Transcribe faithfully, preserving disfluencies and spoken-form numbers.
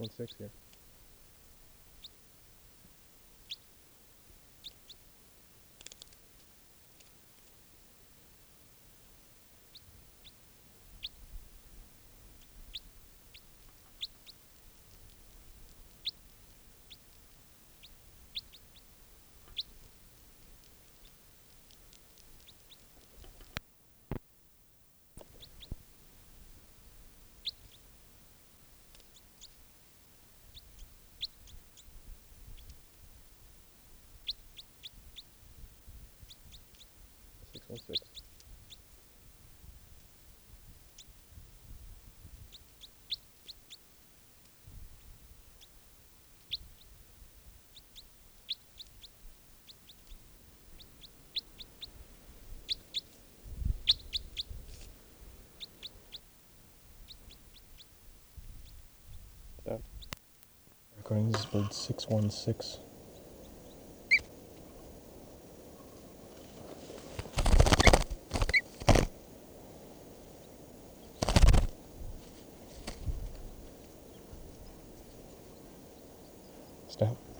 one six here. six one six. Stop. Recording, this is bird six one six. Stop.